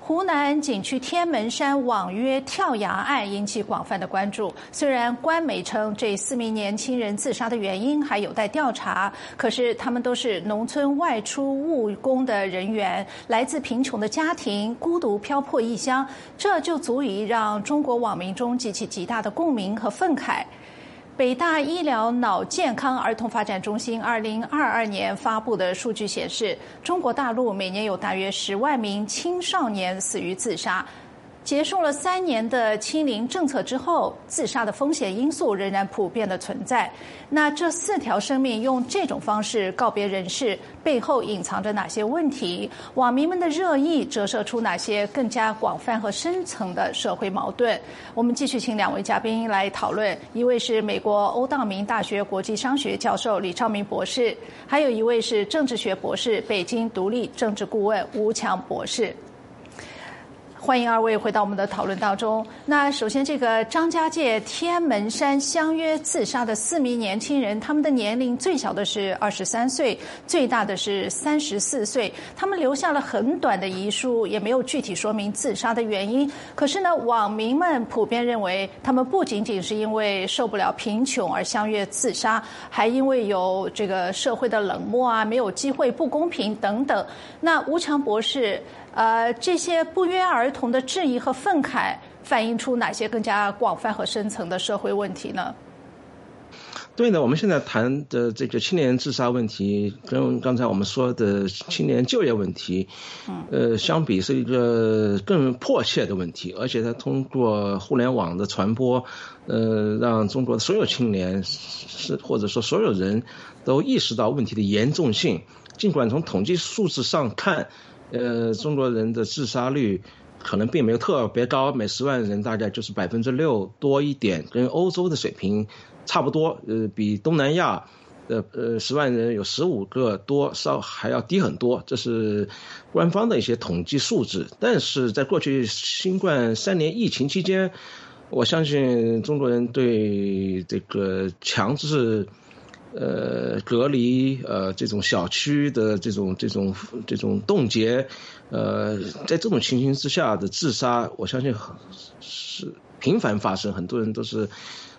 湖南景区天门山网约跳崖案引起广泛的关注。虽然官媒称这4名年轻人自杀的原因还有待调查，可是他们都是农村外出务工的人员，来自贫穷的家庭，孤独漂泊异乡，这就足以让中国网民中激起极大的共鸣和愤慨。北大医疗脑健康儿童发展中心2022年发布的数据显示，中国大陆每年有大约10万名青少年死于自杀。结束了3年的清零政策之后，自杀的风险因素仍然普遍的存在。那这4条生命用这种方式告别人世，背后隐藏着哪些问题？网民们的热议折射出哪些更加广泛和深层的社会矛盾？我们继续请2位嘉宾来讨论，一位是美国欧道明大学国际商学教授李昌明博士，还有一位是政治学博士、北京独立政治顾问吴强博士。欢迎2位回到我们的讨论当中。那首先，这个张家界天门山相约自杀的4名年轻人，他们的年龄最小的是23岁，最大的是34岁。他们留下了很短的遗书，也没有具体说明自杀的原因。可是呢，网民们普遍认为，他们不仅仅是因为受不了贫穷而相约自杀，还因为有这个社会的冷漠啊，没有机会、不公平等等。那吴强博士，这些不约而同的质疑和愤慨，反映出哪些更加广泛和深层的社会问题呢？ 对的，我们现在谈的这个青年自杀问题，跟刚才我们说的青年就业问题，相比是一个更迫切的问题，而且它通过互联网的传播，让中国的所有青年或者说所有人都意识到问题的严重性。尽管从统计数字上看，中国人的自杀率可能并没有特别高，每10万人大概就是6%多一点，跟欧洲的水平差不多，比东南亚的10万人有15个多还要低很多，这是官方的一些统计数字。但是在过去新冠3年疫情期间，我相信中国人对这个强制隔离这种小区的这种冻结，在这种情形之下的自杀，我相信是频繁发生，很多人都是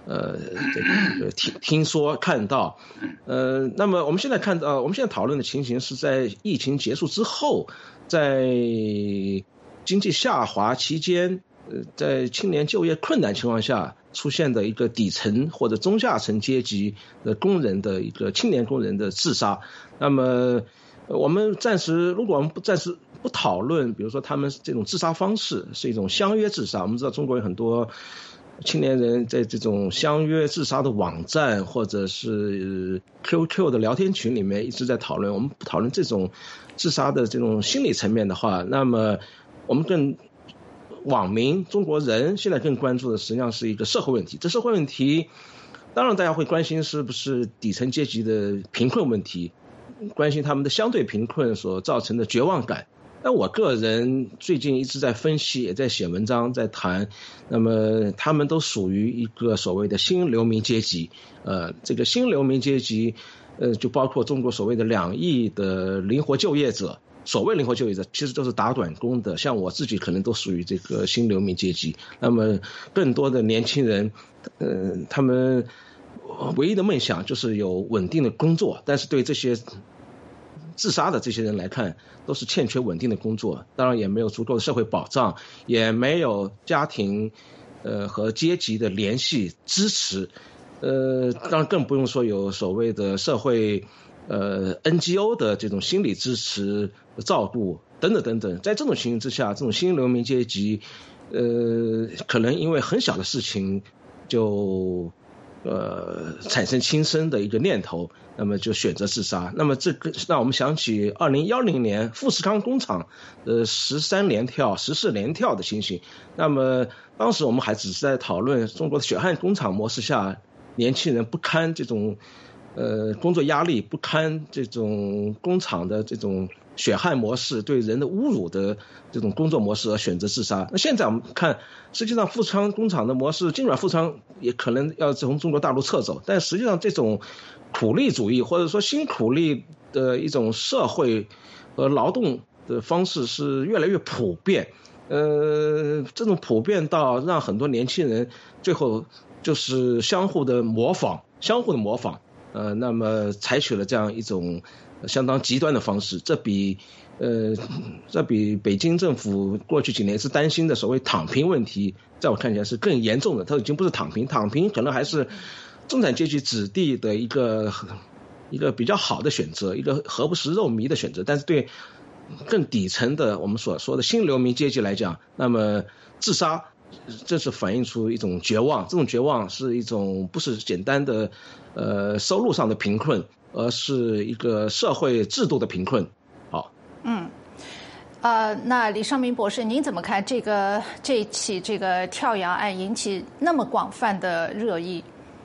听说看到。那么我们现在讨论的情形是在疫情结束之后，在经济下滑期间，在青年就业困难情况下出现的一个底层或者中下层阶级的工人的一个青年工人的自杀。那么我们如果我们暂时不讨论，比如说他们这种自杀方式是一种相约自杀，我们知道中国有很多青年人在这种相约自杀的网站或者是 QQ 的聊天群里面一直在讨论。我们不讨论这种自杀的这种心理层面的话，那么我们网民中国人现在更关注的实际上是一个社会问题。这社会问题当然大家会关心是不是底层阶级的贫困问题，关心他们的相对贫困所造成的绝望感。但我个人最近一直在分析，也在写文章，在谈，那么他们都属于一个所谓的新流民阶级。这个新流民阶级就包括中国所谓的2亿的灵活就业者。所谓灵活就业者其实都是打短工的，像我自己可能都属于这个新流民阶级。那么更多的年轻人他们唯一的梦想就是有稳定的工作，但是对这些自杀的这些人来看，都是欠缺稳定的工作，当然也没有足够的社会保障，也没有家庭和阶级的联系支持，当然更不用说有所谓的社会NGO 的这种心理支持、照顾等等等等。在这种情形之下，这种新流民阶级可能因为很小的事情就产生轻生的一个念头，那么就选择自杀。那么这个让我们想起2010年富士康工厂13连跳、14连跳的情形。那么当时我们还只是在讨论中国的血汗工厂模式下，年轻人不堪这种工作压力，不堪这种工厂的这种血汗模式对人的侮辱的这种工作模式而选择自杀。那现在我们看，实际上富士康工厂的模式，尽管富士康也可能要从中国大陆撤走，但实际上这种苦力主义或者说新苦力的一种社会和劳动的方式是越来越普遍。 这种普遍到让很多年轻人最后就是相互的模仿，那么采取了这样一种相当极端的方式，这比北京政府过去几年是担心的所谓躺平问题，在我看起来是更严重的。它已经不是躺平可能还是中产阶级子弟的一个比较好的选择，一个何不食肉糜的选择，但是对更底层的我们所说的新流民阶级来讲，那么自杀，这是反映出一种绝望，这种绝望是一种不是简单的收入上的贫困，而是一个社会制度的贫困。好， 那李尚明博士，您怎么看这起这个跳崖案引起那么广泛的热议？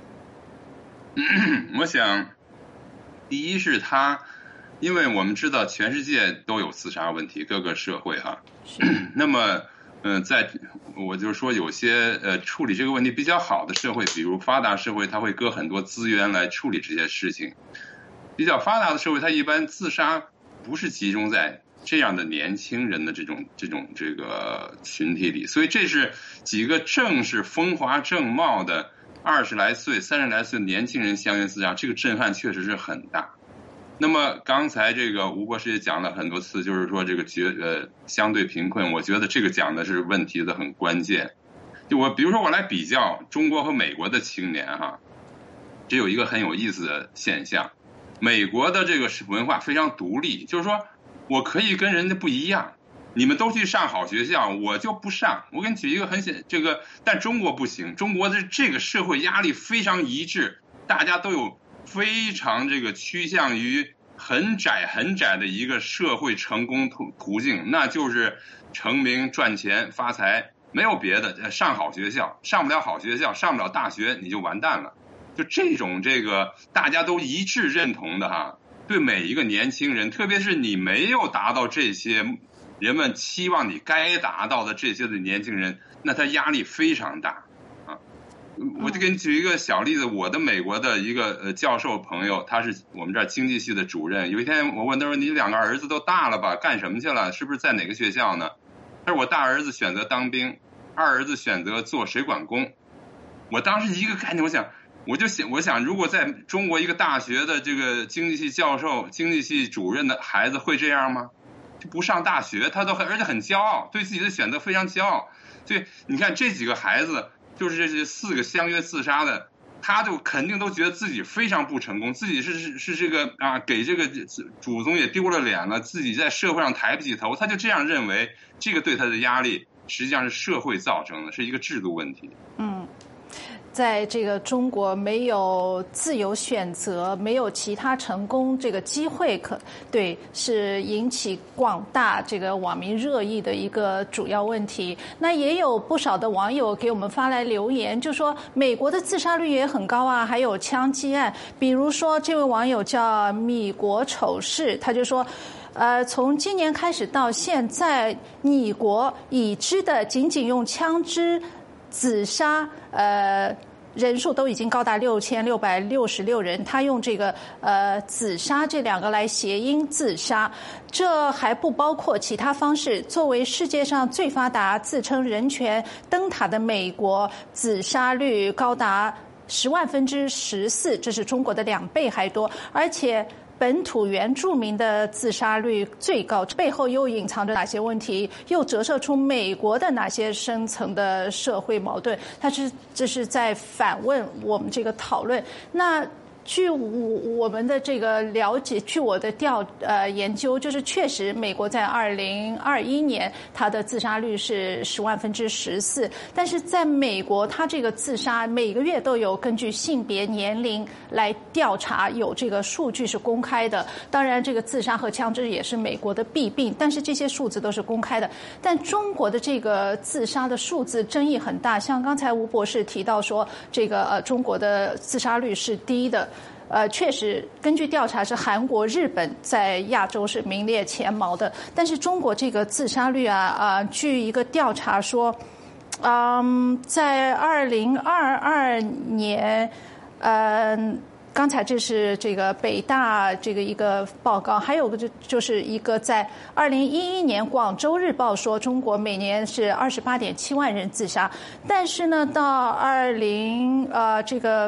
我想，第一是因为我们知道全世界都有自杀问题，各个社会哈。那么，我就说有些处理这个问题比较好的社会，比如发达社会，它会搁很多资源来处理这些事情。比较发达的社会，它一般自杀不是集中在这样的年轻人的这个群体里，所以这是几个正是风华正茂的20来岁、30来岁的年轻人相约自杀，这个震撼确实是很大。那么刚才这个吴博士也讲了很多次，就是说这个相对贫困，我觉得这个讲的是问题的很关键。比如说我来比较中国和美国的青年哈，这有一个很有意思的现象，美国的这个文化非常独立，就是说我可以跟人家不一样，你们都去上好学校，我就不上。我给你举一个但中国不行，中国的这个社会压力非常一致，大家都有非常趋向于很窄的一个社会成功途径，那就是成名赚钱发财，没有别的，上好学校，上不了好学校，上不了大学你就完蛋了。就这种大家都一致认同的哈，对每一个年轻人，特别是你没有达到这些人们期望你该达到的这些的年轻人，那他压力非常大啊。我就给你举一个小例子，我的美国的一个教授朋友，他是我们这儿经济系的主任。有一天我问他说：“你2个儿子都大了吧？干什么去了？是不是在哪个学校呢？”他说：“我大儿子选择当兵，二儿子选择做水管工。”我当时一个概念，我想，如果在中国一个大学的这个经济系教授、经济系主任的孩子会这样吗？就不上大学，而且很骄傲，对自己的选择非常骄傲。所以你看这几个孩子，就是这些4个相约自杀的，他就肯定都觉得自己非常不成功，自己是这个给这个祖宗也丢了脸了，自己在社会上抬不起头，他就这样认为，这个对他的压力实际上是社会造成的，是一个制度问题。 在这个中国没有自由选择，没有其他成功这个机会是引起广大这个网民热议的一个主要问题。那也有不少的网友给我们发来留言，就说美国的自杀率也很高啊，还有枪击案。比如说这位网友叫米国丑事，他就说从今年开始到现在，米国已知的仅用枪支自杀人数都已经高达6666人，他用这个自杀这2个来谐音自杀，这还不包括其他方式。作为世界上最发达、自称人权灯塔的美国，自杀率高达10万分之14，这是中国的2倍还多，而且本土原住民的自杀率最高，背后又隐藏着哪些问题？又折射出美国的哪些深层的社会矛盾？这是在反问我们这个讨论。那据我们的这个了解，据我的研究，就是确实美国在2021年它的自杀率是10万分之14，但是在美国它这个自杀每个月都有根据性别年龄来调查，有这个数据是公开的。当然这个自杀和枪支也是美国的弊病，但是这些数字都是公开的。但中国的这个自杀的数字争议很大，像刚才吴博士提到说这个中国的自杀率是低的。确实，根据调查是韩国、日本在亚洲是名列前茅的，但是中国这个自杀率据一个调查说，在2022年， 刚才这是这个北大这个一个报告，还有个就是一个在2011年广州日报说中国每年是28.7万人自杀，但是呢到这个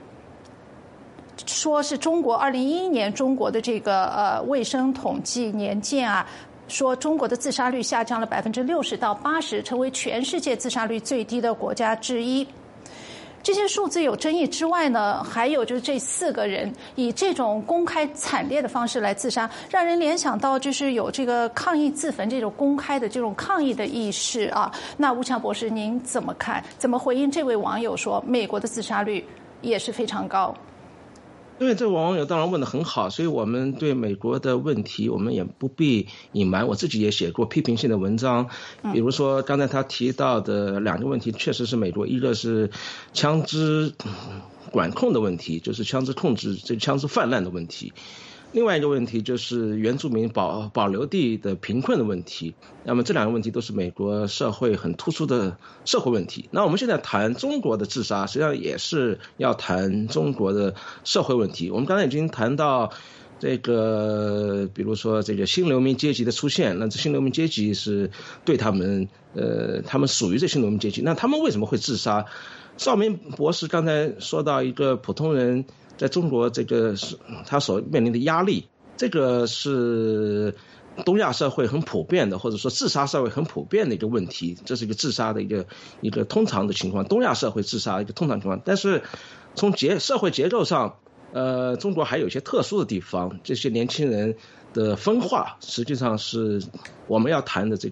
说是中国2011年中国的这个卫生统计年鉴啊，说中国的自杀率下降了60%到80%，成为全世界自杀率最低的国家之一。这些数字有争议之外呢，还有就是这4个人以这种公开惨烈的方式来自杀，让人联想到就是有这个抗议自焚这种公开的这种抗议的意识啊。那吴强博士您怎么看？怎么回应这位网友说美国的自杀率也是非常高？ 对，这网友当然问得很好，所以我们对美国的问题我们也不必隐瞒，我自己也写过批评性的文章，比如说刚才他提到的2个问题确实是美国，一个是枪支管控的问题，就是枪支控制，这枪支泛滥的问题，另外一个问题就是原住民保留地的贫困的问题。那么这2个问题都是美国社会很突出的社会问题。那我们现在谈中国的自杀，实际上也是要谈中国的社会问题。我们刚才已经谈到这个，比如说这个新流民阶级的出现，那这新流民阶级是对他们属于这新流民阶级，那他们为什么会自杀？邵明博士刚才说到一个普通人在中国这个他所面临的压力，这个是东亚社会很普遍的，或者说自杀社会很普遍的一个问题，这是一个自杀的一个通常的情况，东亚社会自杀一个通常情况。但是从社会结构上，中国还有一些特殊的地方，这些年轻人的分化实际上是我们要谈的这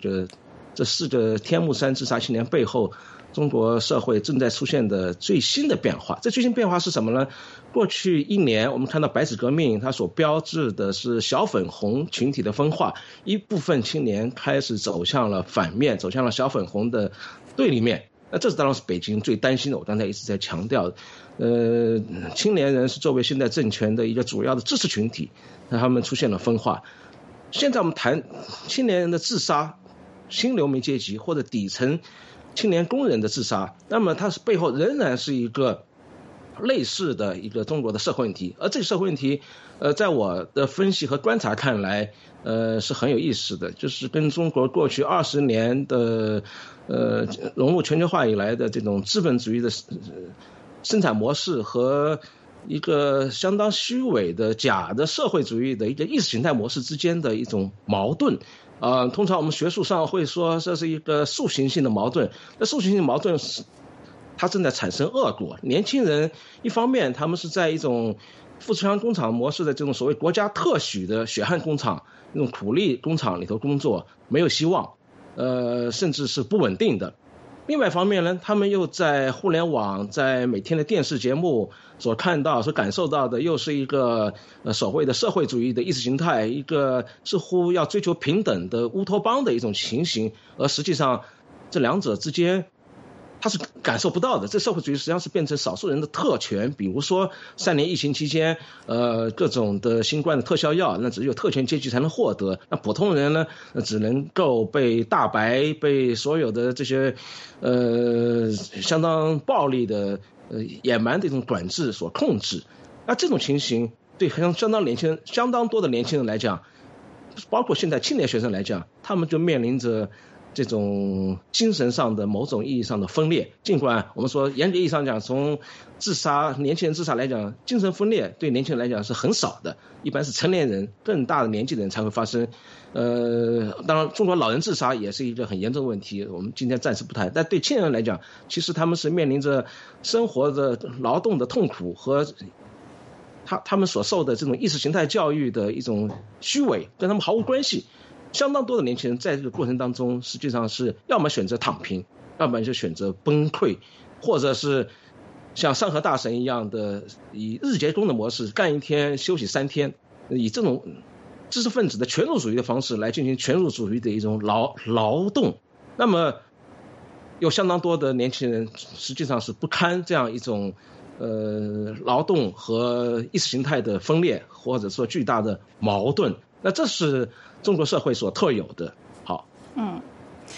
4个天目山自杀青年背后中国社会正在出现的最新的变化。这最新变化是什么呢？过去1年我们看到白纸革命它所标志的是小粉红群体的分化，一部分青年开始走向了反面，走向了小粉红的对立面。那这当然是北京最担心的，我刚才一直在强调的。青年人是作为现在政权的一个主要的支持群体，那他们出现了分化。现在我们谈青年人的自杀，新流民阶级或者底层青年工人的自杀，那么它是背后仍然是一个类似的一个中国的社会问题。而这个社会问题在我的分析和观察看来是很有意思的，就是跟中国过去20年的融入全球化以来的这种资本主义的生产模式和一个相当虚伪的假的社会主义的一个意识形态模式之间的一种矛盾。通常我们学术上会说这是一个塑形性的矛盾，那塑形性矛盾它正在产生恶果。年轻人一方面他们是在一种富士康工厂模式的这种所谓国家特许的血汗工厂，那种苦力工厂里头工作，没有希望，甚至是不稳定的。另外一方面呢，他们又在互联网，在每天的电视节目所看到、所感受到的，又是一个所谓的社会主义的意识形态，一个似乎要追求平等的乌托邦的一种情形，而实际上这2者之间他是感受不到的。这社会主义实际上是变成少数人的特权，比如说3年疫情期间，各种的新冠的特效药，那只有特权阶级才能获得，那普通人呢，只能够被大白、被所有的这些相当暴力的野蛮的一种管制所控制。那这种情形对相当多的年轻人来讲，包括现在青年学生来讲，他们就面临着这种精神上的某种意义上的分裂。尽管我们说严格意义上讲，从年轻人自杀来讲，精神分裂对年轻人来讲是很少的，一般是成年人更大的年纪的人才会发生。当然中国老人自杀也是一个很严重的问题，我们今天暂时不谈。但对青年人来讲，其实他们是面临着生活的劳动的痛苦和他们所受的这种意识形态教育的一种虚伪，跟他们毫无关系。相当多的年轻人在这个过程当中，实际上是要么选择躺平，要么就选择崩溃，或者是像山河大神一样的以日结工的模式，干1天休息3天，以这种知识分子的权入主义的方式来进行权入主义的一种劳动。那么有相当多的年轻人实际上是不堪这样一种劳动和意识形态的分裂，或者说巨大的矛盾。那这是中国社会所特有的。好，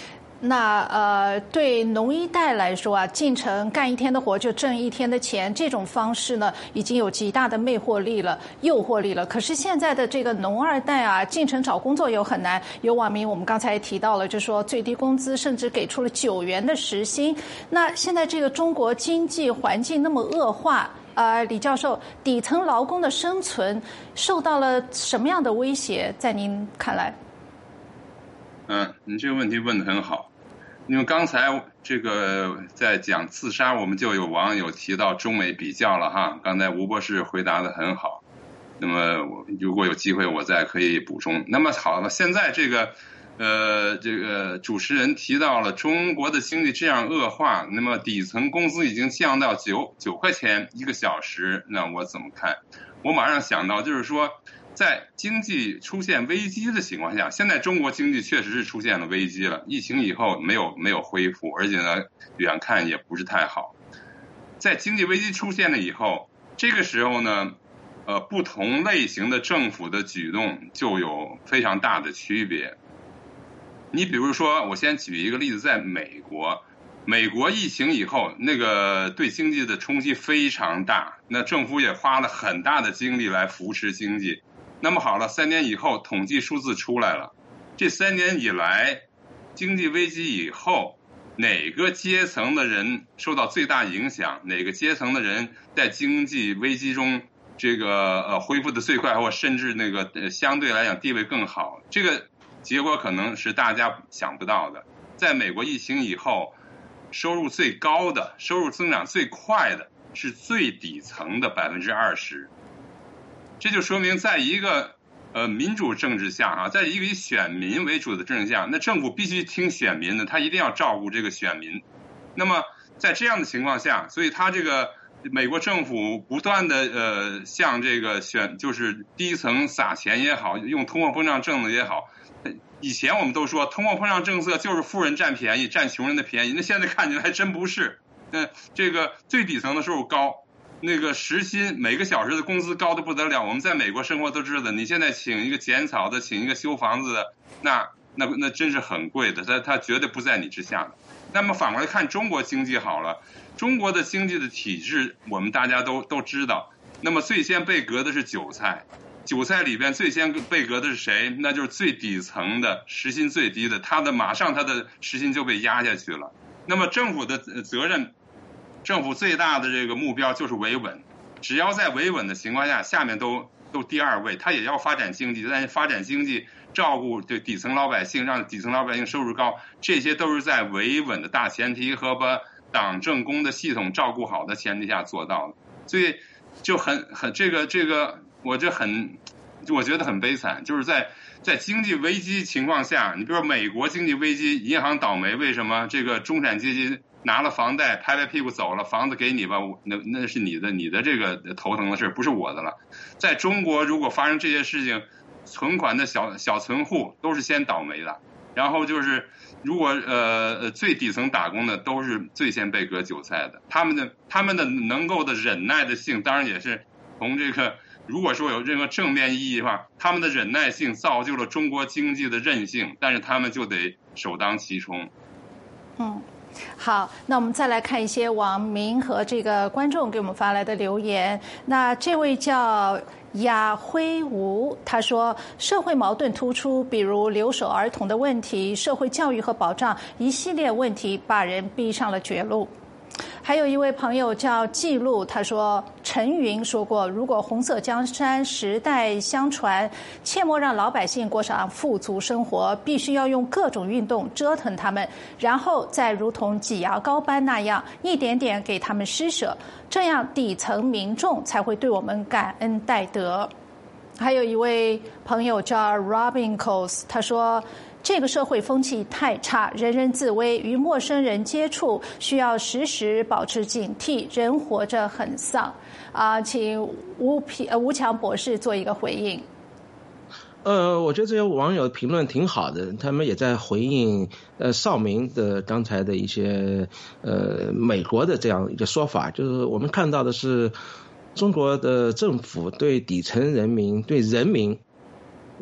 那对农一代来说啊，进城干一天的活就挣一天的钱，这种方式呢，已经有极大的诱惑力了。可是现在的这个农二代啊，进城找工作又很难。有网民我们刚才也提到了，就说最低工资甚至给出了9元的时薪。那现在这个中国经济环境那么恶化，李教授，底层劳工的生存受到了什么样的威胁？在您看来？ 你这个问题问得很好。因为刚才这个在讲自杀，我们就有网友提到中美比较了哈。刚才吴博士回答得很好，那么如果有机会我再可以补充。那么好了，现在这个主持人提到了中国的经济这样恶化，那么底层工资已经降到9块钱1个小时，那我怎么看？我马上想到就是说，在经济出现危机的情况下，现在中国经济确实是出现了危机了，疫情以后没有恢复，而且呢远看也不是太好。在经济危机出现了以后，这个时候呢不同类型的政府的举动就有非常大的区别。你比如说，我先举一个例子，在美国疫情以后，那个对经济的冲击非常大，那政府也花了很大的精力来扶持经济。那么好了，3年以后统计数字出来了，这3年以来经济危机以后，哪个阶层的人受到最大影响，哪个阶层的人在经济危机中这个恢复的最快，或甚至那个相对来讲地位更好，这个结果可能是大家想不到的。在美国疫情以后，收入最高的、收入增长最快的是最底层的20%。这就说明，在一个民主政治下啊，在一个以选民为主的政治下，那政府必须听选民的，他一定要照顾这个选民。那么在这样的情况下，所以他这个美国政府不断的向这个就是低层撒钱也好，用通货膨胀政策也好。以前我们都说通货膨胀政策就是富人占便宜，占穷人的便宜，那现在看起来还真不是。这个最底层的收入高，那个时薪每个小时的工资高得不得了。我们在美国生活都知道，你现在请一个剪草的，请一个修房子的，那真是很贵的，他绝对不在你之下的。那么反过来看中国经济好了，中国的经济的体制我们大家都知道。那么最先被革的是韭菜里边最先被革的是谁？那就是最底层的，时薪最低的，马上他的时薪就被压下去了。那么政府的责任，政府最大的这个目标就是维稳，只要在维稳的情况下，下面都第二位，他也要发展经济，但是发展经济照顾对底层老百姓，让底层老百姓收入高，这些都是在维稳的大前提和把党政工的系统照顾好的前提下做到的。所以就这个我觉得很悲惨，就是在经济危机情况下，你比如说美国经济危机，银行倒霉，为什么？这个中产阶级拿了房贷，拍拍屁股走了，房子给你吧，那是你的这个头疼的事，不是我的了。在中国，如果发生这些事情，存款的小存户都是先倒霉的，然后就是如果最底层打工的都是最先被割韭菜的，他们的能够的忍耐的性，当然也是从这个。如果说有任何正面意义的话，他们的忍耐性造就了中国经济的韧性，但是他们就得首当其冲。 好，那我们再来看一些网民和这个观众给我们发来的留言。那这位叫亚辉吴，他说社会矛盾突出，比如留守儿童的问题、社会教育和保障一系列问题，把人逼上了绝路。还有一位朋友叫记录，他说陈云说过，如果红色江山时代相传，切莫让老百姓过上富足生活，必须要用各种运动折腾他们，然后再如同挤牙膏般那样一点点给他们施舍，这样底层民众才会对我们感恩戴德。还有一位朋友叫 Robin Coles， 他说这个社会风气太差，人人自危，与陌生人接触需要时时保持警惕，人活着很丧。请吴强博士做一个回应。 我觉得这些网友评论挺好的，他们也在回应少明的刚才的一些美国的这样一个说法，就是我们看到的是中国的政府对底层人民、对人民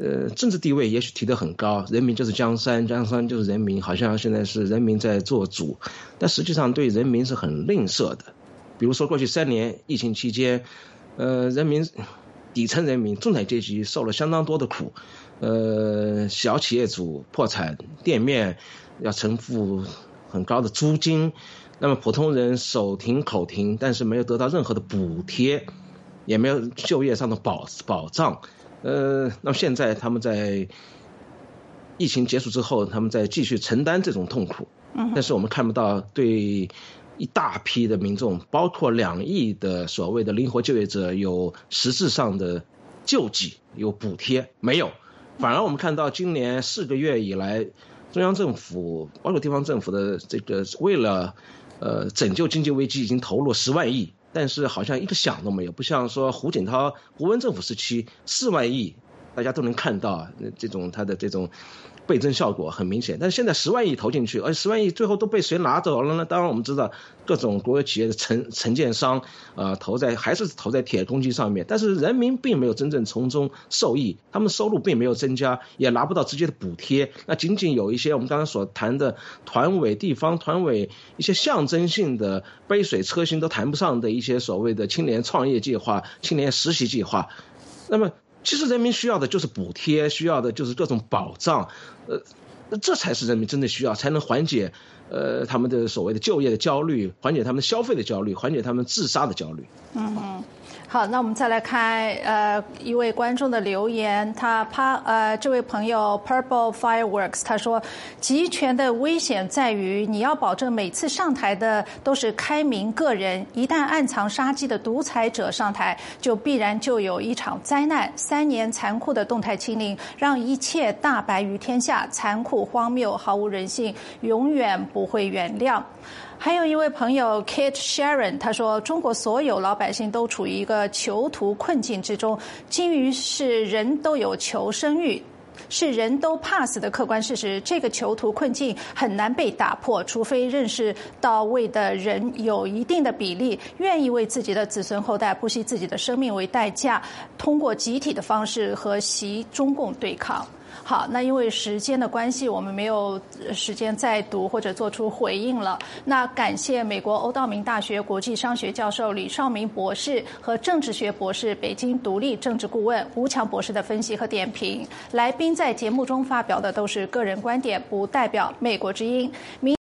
政治地位也许提得很高，人民就是江山，江山就是人民，好像现在是人民在做主，但实际上对人民是很吝啬的。比如说过去3年疫情期间，人民底层人民中产阶级受了相当多的苦，小企业主破产，店面要承付很高的租金，那么普通人手停口停，但是没有得到任何的补贴，也没有就业上的保障。那么现在他们在疫情结束之后，他们在继续承担这种痛苦，但是我们看不到对一大批的民众，包括2亿的所谓的灵活就业者有实质上的救济，有补贴，没有。反而我们看到今年4个月以来，中央政府包括地方政府的这个为了拯救经济危机已经投入10万亿，但是好像一个响都没有，不像说胡锦涛胡温政府时期4万亿，大家都能看到这种他的这种倍增效果很明显。但是现在10万亿投进去，而10万亿最后都被谁拿走了呢？当然我们知道各种国有企业的承建商还是投在铁公鸡上面，但是人民并没有真正从中受益，他们收入并没有增加，也拿不到直接的补贴。那仅仅有一些我们刚刚所谈的团委、地方团委一些象征性的杯水车薪都谈不上的一些所谓的青年创业计划、青年实习计划。那么其实人民需要的就是补贴，需要的就是各种保障，这才是人民真的需要，才能缓解他们的所谓的就业的焦虑，缓解他们消费的焦虑，缓解他们自杀的焦虑。 好，那我们再来看一位观众的留言，这位朋友 Purple Fireworks 他说，集权的危险在于你要保证每次上台的都是开明个人，一旦暗藏杀机的独裁者上台，就必然就有一场灾难。3年残酷的动态清零，让一切大白于天下，残酷荒谬毫无人性，永远不会原谅。还有一位朋友 Kate Sharon 他说，中国所有老百姓都处于一个囚徒困境之中，基于是人都有求生欲，是人都怕死的客观事实，这个囚徒困境很难被打破，除非认识到位的人有一定的比例愿意为自己的子孙后代不惜自己的生命为代价，通过集体的方式和习中共对抗。好，那因为时间的关系，我们没有时间再读或者做出回应了。那感谢美国欧道明大学国际商学教授李绍明博士和政治学博士、北京独立政治顾问吴强博士的分析和点评。来宾在节目中发表的都是个人观点，不代表美国之音。